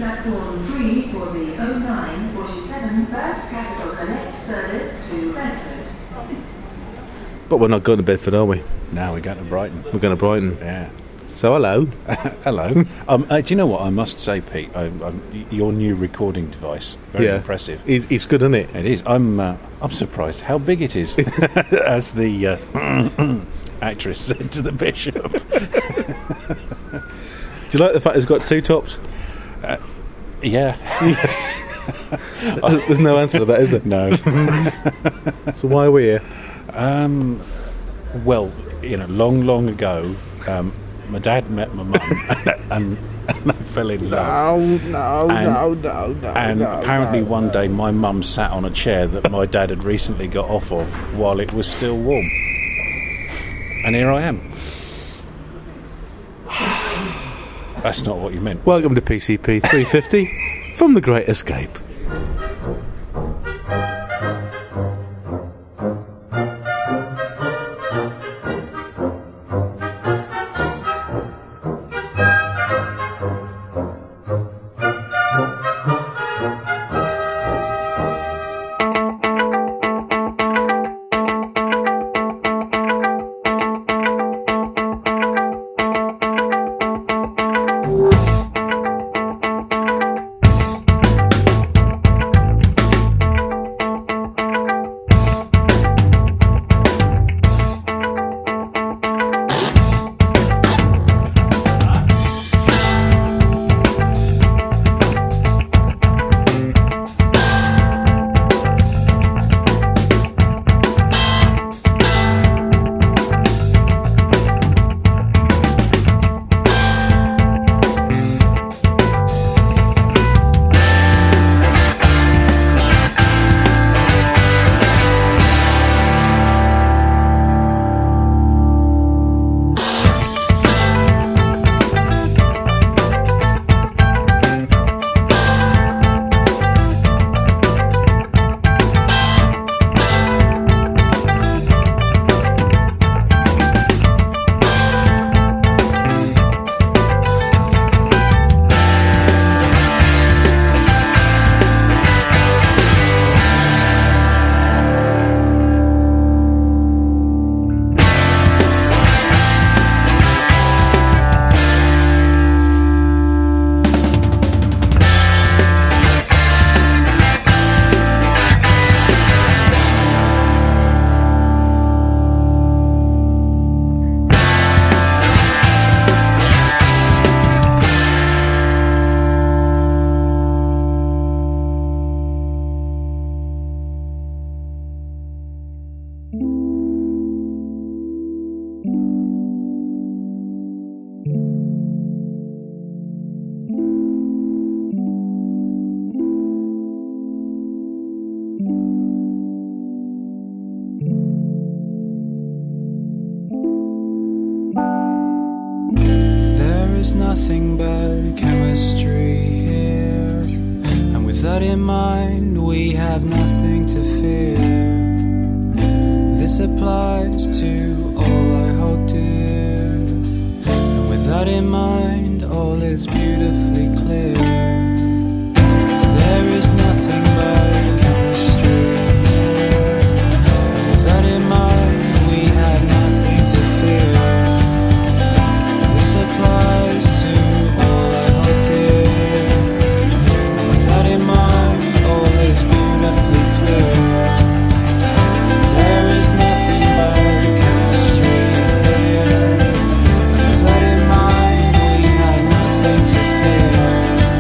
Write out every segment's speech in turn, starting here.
platform 3 for the 0947 First Capital Connect service to Bedford. But we're not going to Bedford, are we? No, we're going to Brighton. We're going to Brighton. Yeah. So hello. Hello. Do you know what I must say, Pete? Your new recording device, very impressive. It's good, isn't it? It is. I'm surprised how big it is, as the actress said to the bishop. Do you like the fact it's got two tops? Yeah. There's no answer to that, is there? No. So why are we here? Well, long ago, my dad met my mum, and they fell in love. No. And apparently one day my mum sat on a chair that my dad had recently got off of while it was still warm. And here I am. That's not what you meant. Welcome to PCP 350 from The Great Escape. Nothing but chemistry here, and with that in mind we have nothing to fear. This applies to all I hold dear, and with that in mind all is beautifully clear. There is nothing but chemistry here, and with that in mind we have nothing to fear. This applies to all I hold dear, and with that in mind all is beautifully clear. There is nothing but chemistry here, and with that in mind we have nothing to fear.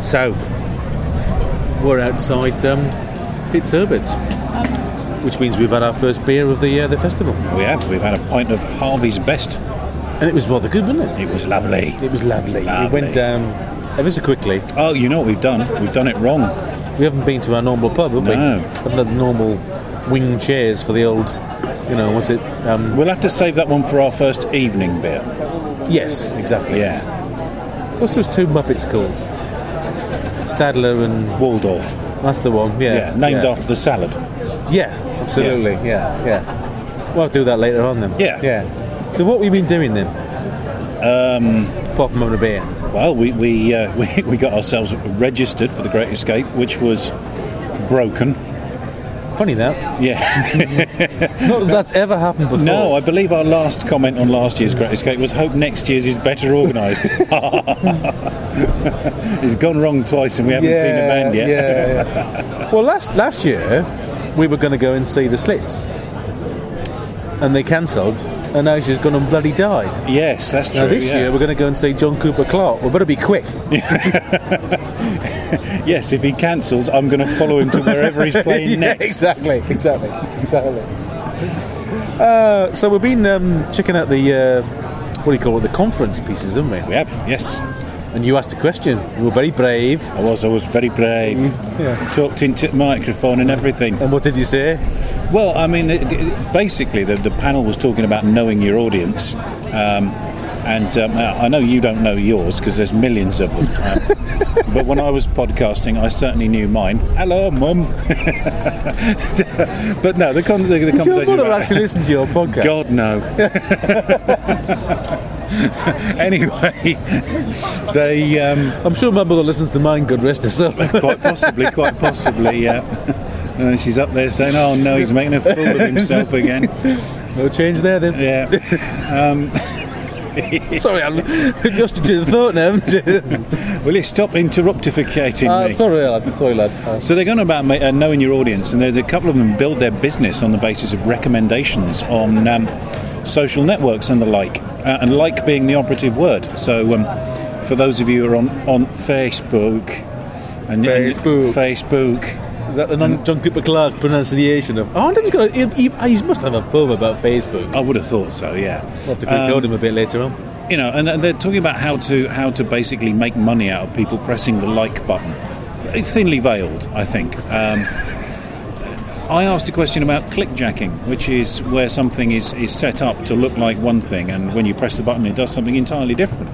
So, we're outside Fitzherbert's, which means we've had our first beer of the festival. We have. We've had a pint of Harvey's Best. And it was rather good, wasn't it? It was lovely. It was lovely. Lovely. We went down ever so quickly. Oh, you know what we've done? We've done it wrong. We haven't been to our normal pub, have we? No. Haven't had the normal wing chairs for the old, what's it? We'll have to save that one for our first evening beer. Yes, exactly. Yeah. What's those two Muppets called? Stadler and... Waldorf. That's the one, yeah. Named after the salad. Yeah, absolutely, yeah. We'll do that later on then. Yeah. So what have we been doing then? Apart from having a beer. Well, we got ourselves registered for the Great Escape, which was broken. Funny that. Yeah. Not that that's ever happened before. No, I believe our last comment on last year's Great Escape was hope next year's is better organised. It's gone wrong twice and we haven't seen a band yet. Yeah. Well, last year we were going to go and see the Slits, and they cancelled, and now she's gone and bloody died. Yes, that's true. Now this year we're going to go and see John Cooper Clarke. We better be quick. Yes, if he cancels, I'm going to follow him to wherever he's playing next. Exactly. So we've been checking out the what do you call it, the conference pieces, haven't we? We have, yes. And you asked a question. You were very brave. I was very brave. Yeah. Talked into the microphone and everything. And what did you say? Well, I mean, basically the panel was talking about knowing your audience. I know you don't know yours because there's millions of them. But when I was podcasting, I certainly knew mine. Hello, Mum. But no, the conversation. Does your mother actually listen to your podcast? God, no. Anyway, they. I'm sure my mother listens to mine. God rest her soul. Quite possibly, yeah. And she's up there saying, "Oh no, he's making a fool of himself again." No change there, then. Yeah. Sorry, I'm lost you to the thought now, haven't you? Will you stop interruptificating me? Sorry, lad. So they're going about knowing your audience, and a couple of them build their business on the basis of recommendations on social networks and the like, and like being the operative word. So for those of you who are on Facebook, Facebook. Is that the John Cooper Clarke pronunciation of... Oh, he must have a poem about Facebook. I would have thought so, yeah. We'll have to code him a bit later on. And they're talking about how to basically make money out of people pressing the like button. It's thinly veiled, I think. I asked a question about clickjacking, which is where something is set up to look like one thing, and when you press the button, it does something entirely different.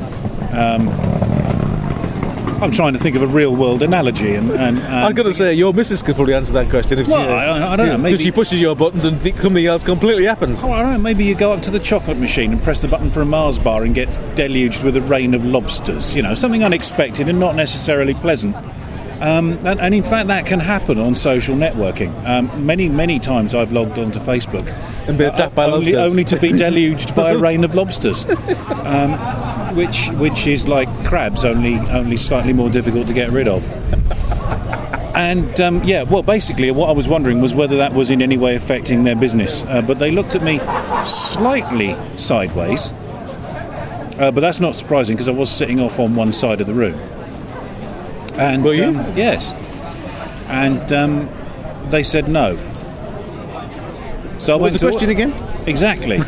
I'm trying to think of a real-world analogy, and I've got to say, your missus could probably answer that question. If I don't know. Maybe she pushes your buttons and something else completely happens. Oh, I don't know. Maybe you go up to the chocolate machine and press the button for a Mars bar and get deluged with a rain of lobsters. Something unexpected and not necessarily pleasant. And in fact, that can happen on social networking. Many times I've logged onto Facebook and been attacked by lobsters, only to be deluged by a rain of lobsters. Which is like crabs, only slightly more difficult to get rid of. And basically what I was wondering was whether that was in any way affecting their business. But they looked at me slightly sideways. But that's not surprising because I was sitting off on one side of the room. And were you? Yes. And they said no. So what was the question again? Exactly.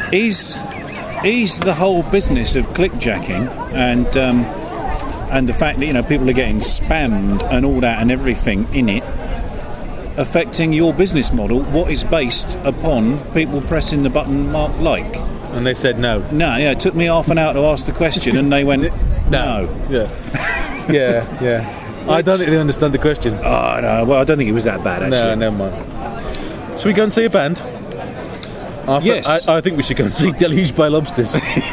Is the whole business of clickjacking and the fact that people are getting spammed and all that and everything in it affecting your business model? What is based upon people pressing the button marked like? And they said no. No, yeah. It took me half an hour to ask the question, and they went no. Yeah. Yeah. I don't think they understand the question. Oh no. Well, I don't think it was that bad actually. No, never mind. Should we go and see a band? Yes. I think we should go and see Deluged by Lobsters.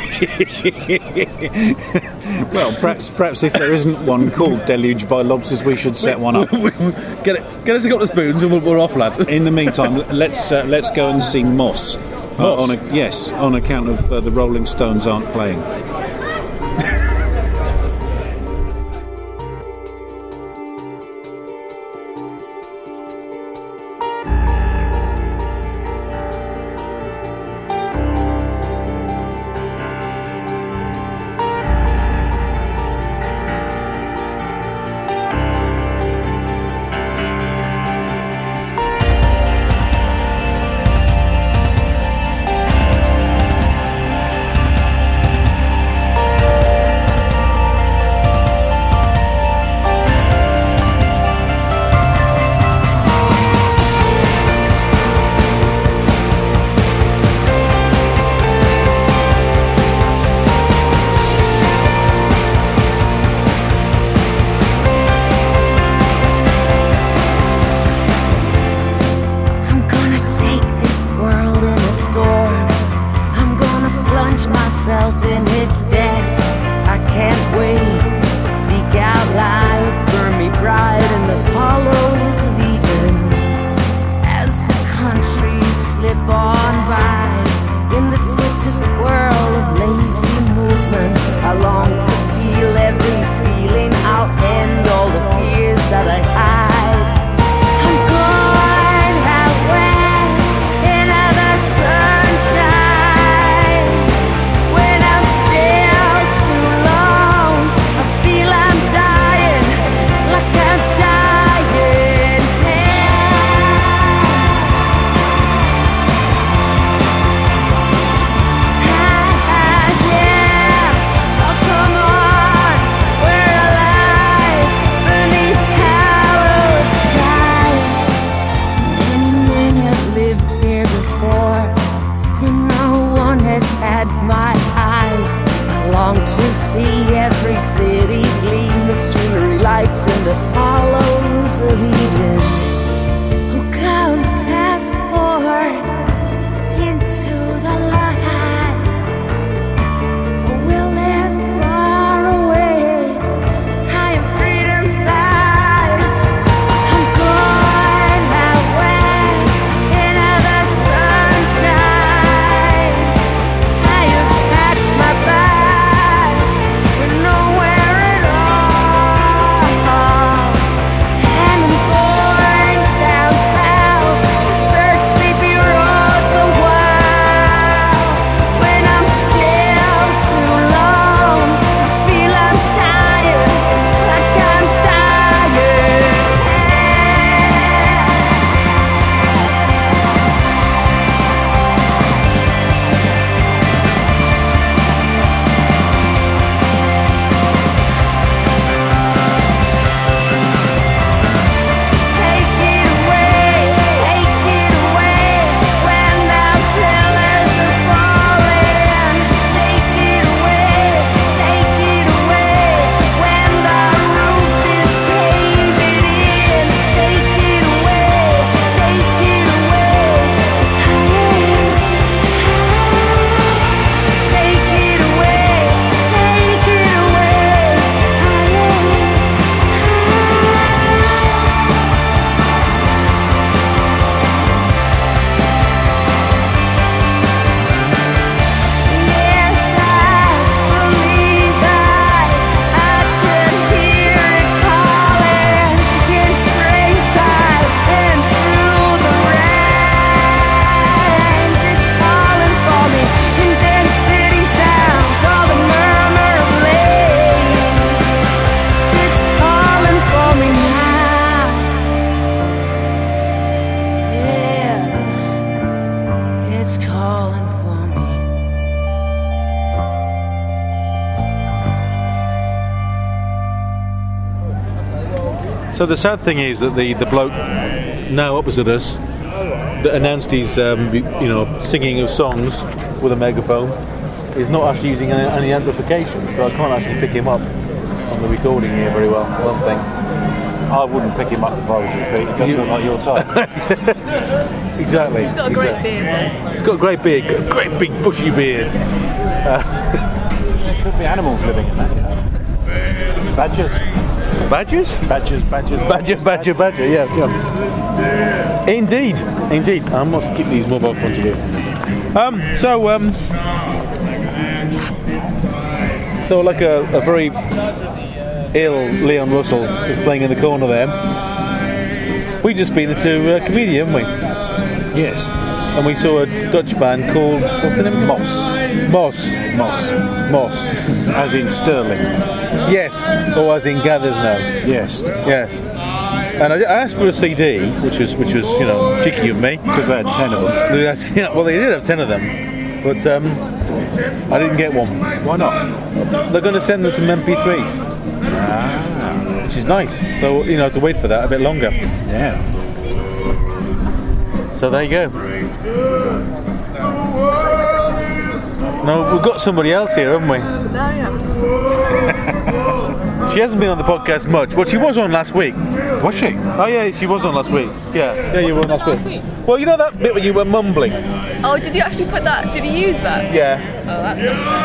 Well, perhaps if there isn't one called Deluged by Lobsters, we should set one up. Get us a couple of spoons and we're off, lad. In the meantime, let's go and see Moss. Moss? On account of the Rolling Stones aren't playing. So the sad thing is that the bloke now opposite us that announced his singing of songs with a megaphone is not actually using any amplification, so I can't actually pick him up on the recording here very well, I don't think. I wouldn't pick him up if I was you, Pete. It doesn't look like your type. Exactly. He's got a great beard though. He's got a great beard, a great big bushy beard. There could be animals living in that, you know. Badgers. Badgers? Badger, yeah. Indeed. I must keep these mobile phones away. So like a very ill Leon Russell is playing in the corner there. We just been to a comedian, haven't we? Yes. And we saw a Dutch band called, what's the name? Moss. As in Sterling. Yes, or as in Gathers now. Yes. And I asked for a CD, which was cheeky of me. Because they had 10 of them. Well, they did have 10 of them, but I didn't get one. Why not? They're going to send us some MP3s. Which is nice. So, I have to wait for that a bit longer. Yeah. So there you go. No, we've got somebody else here, haven't we? No, yeah. She hasn't been on the podcast much. Well, she was on last week. Was she? Oh yeah, she was on last week. Yeah, you were on last Last week. week? Well, you know that bit where you were mumbling? Oh, did you actually put that? Did you use that? Yeah. Oh, that's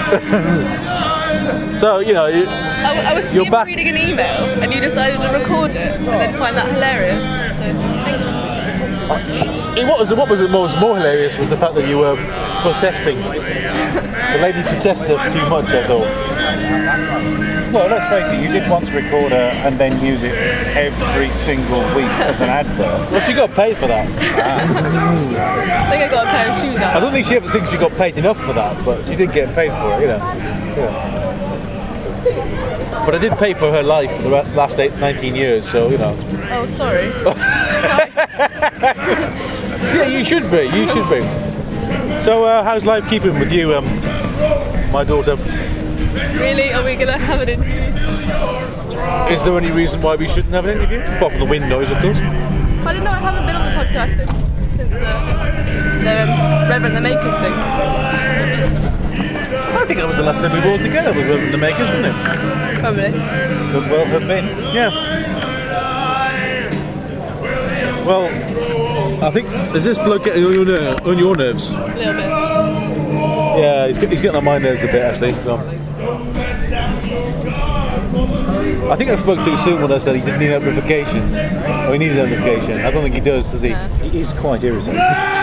good. So, I was You're back. reading an email and you decided to record it and then find that hilarious. So, thank you. What was more hilarious was the fact that you were protesting. The lady protested us too much, I thought. Well, let's face it, you did once record her and then use it every single week as an advert. Well, she got paid for that. I think I got a pair of shoes I out. don't think she ever thinks she got paid enough for that, but she did get paid for it, But I did pay for her life for the last 19 years, so, Oh, sorry. Yeah, you should be. So, how's life keeping with you, my daughter? Really? Are we going to have an interview? Is there any reason why we shouldn't have an interview? Apart from the wind noise, of course. I didn't know I haven't been on the podcast since the Reverend the Makers thing. I think that was the last time we were all together with Reverend the Makers, wasn't it? Probably. Could well have been. Yeah. Well, I think, is this bloke getting on your nerves? A little bit. Yeah, he's getting on my nerves a bit, actually. So. I think I spoke too soon when I said he didn't need amplification. Or he needed amplification. I don't think he does he? No. He is quite irritating.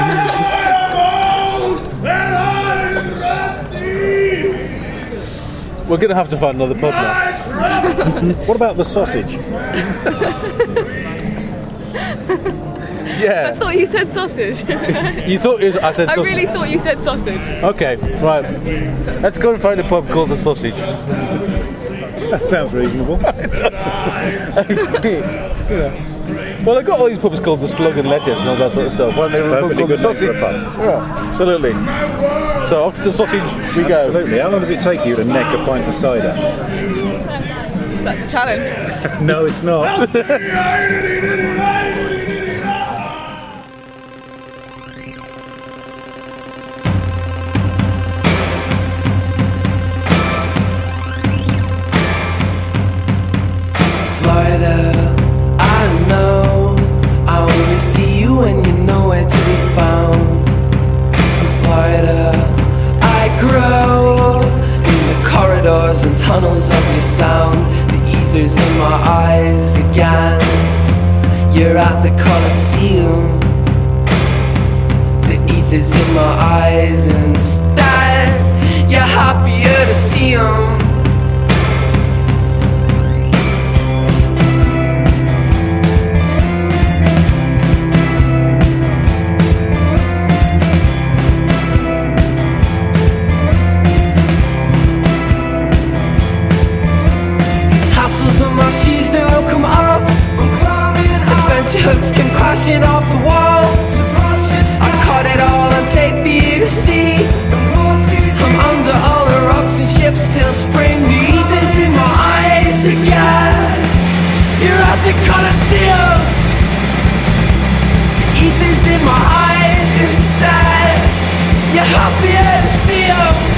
We're going to have to find another pub now. What about the sausage? I Yeah. thought you said sausage. You thought I said I sausage? really thought you said sausage. Okay, right. Let's go and find a pub called The Sausage. That sounds reasonable. Well, they've got all these pubs called The Slug and Lettuce and all that sort of stuff. Why don't they have a pub Perfectly called The good name for Sausage? a pub. Yeah, absolutely. So off to The Sausage we go. Absolutely. How long does it take you to neck a pint of cider? That's a challenge. No, it's not. Florida, I know I only see you when you're nowhere to be found. In Florida, I grow in the corridors and tunnels of your sound. The ether's in my eyes again. You're at the Coliseum. The ether's in my eyes instead. You're happier to see 'em. Hooks came crashing off the wall. I caught it all on tape for you to see. From under all the rocks and ships till spring. The ether's in my eyes again. You're at the the Colosseum. Ether's in my eyes instead. You're happier to see 'em.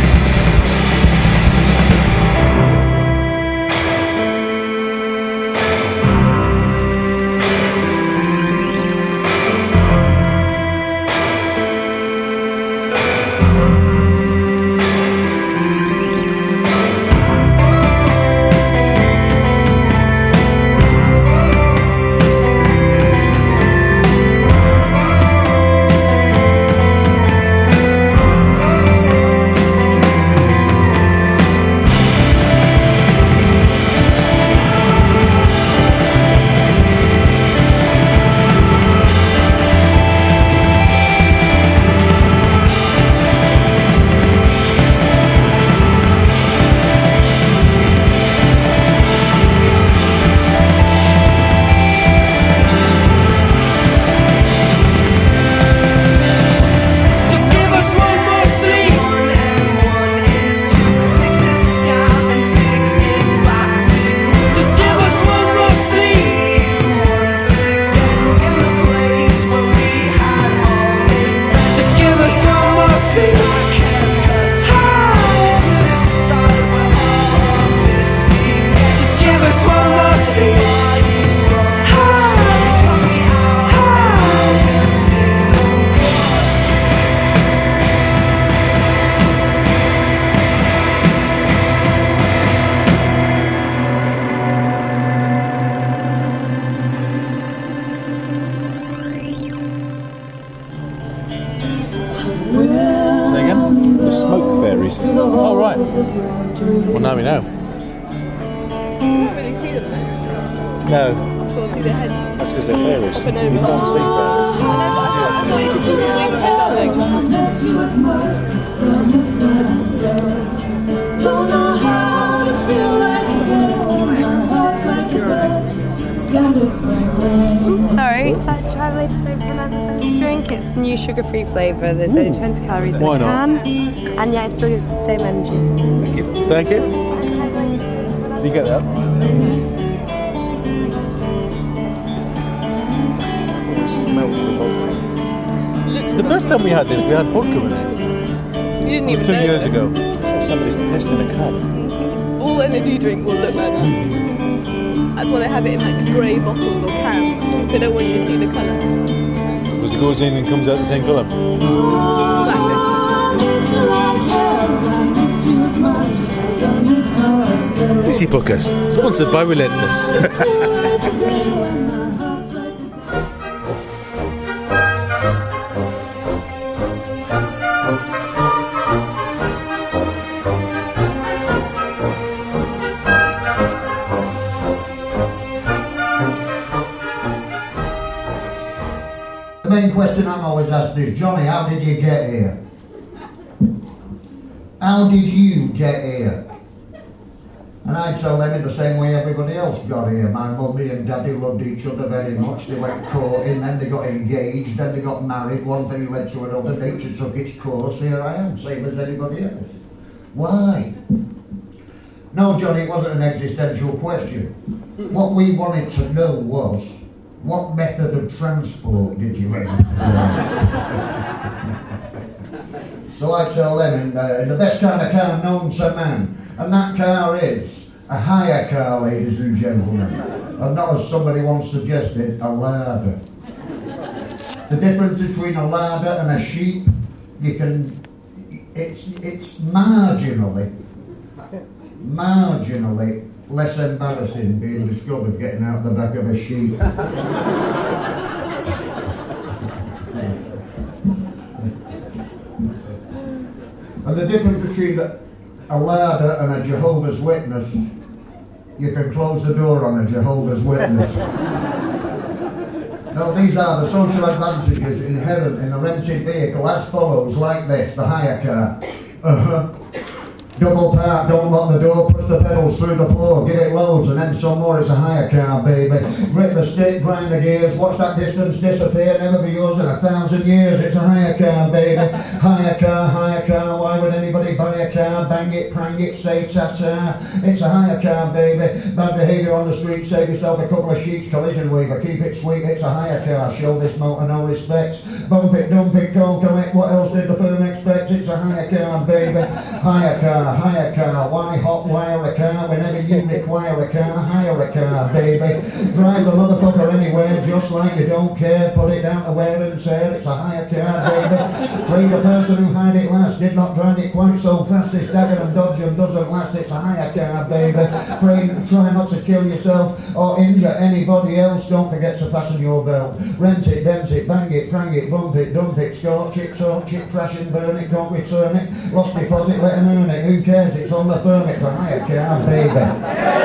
Oh, right. Well, now we know. You can't really see them though. No. You sort of see their heads. That's because they're fairies. Up and over. You can't see fairies. Don't know how to feel right together. My heart's like a dust, scattered by rain. Sorry, that's Traveller's favourite drink. It's the new sugar-free flavour. There's only 20 calories in Why the not? can, and yeah, it still gives the same energy. Thank you. Thank you. Did you get that? The first time we had this, we had vodka in it. You didn't It even was 2 know years that. ago. Somebody's pissed in a cup. All energy drink will look like that. That's why they have it in like grey bottles or cans. They don't want you to see the colour. Because it goes in and comes out the same colour. Lucy Podcast, sponsored by Relentless. The main question I'm always asked is, Johnny, how did you get here? How did you get here? And I tell them in the same way everybody else got here. My mummy and daddy loved each other very much. They went courting, then they got engaged, then they got married. One thing led to another. Nature took its course. Here I am, same as anybody else. Why? No, Johnny, it wasn't an existential question. What we wanted to know was, what method of transport did you have? So I tell them in the best kind of car known to man, and that car is a hire car, ladies and gentlemen, and not, as somebody once suggested, a larder. The difference between a larder and a sheep, it's marginally less embarrassing being discovered getting out the back of a sheep. And the difference between a larder and a Jehovah's Witness, you can close the door on a Jehovah's Witness. Now these are the social advantages inherent in a rented vehicle as follows, like this, the hire car. Double park, don't lock the door, push the pedals through the floor, give it loads and then some more, it's a hire car, baby. Grip the stick, grind the gears, watch that distance disappear, never be yours in 1,000 years, it's a hire car, baby. Hire car, why would anybody buy a car? Bang it, prang it, say ta-ta. It's a hire car, baby. Bad behaviour on the street, save yourself a couple of sheets, collision waiver, keep it sweet, it's a hire car, show this motor no respect. Bump it, dump it, don't correct, what else did the firm expect? It's a hire car, baby. Hire car, why hot wire a car whenever you require a car? Hire a car, baby. Drive the motherfucker anywhere just like you don't care, put it down to wear and tear, it's a hire car, baby. Play the person who hired it last, did not drive it quite so fast, this dagger and dodge and doesn't last, it's a hire car, baby. Try not to kill yourself or injure anybody else, don't forget to fasten your belt. Rent it, dent it, bang it, prang it, bump it, dump it, scorch it, sort it, crash and burn it, don't return it, lost deposit, let him earn it, who cares, it's on the firm, it's a hire car, baby.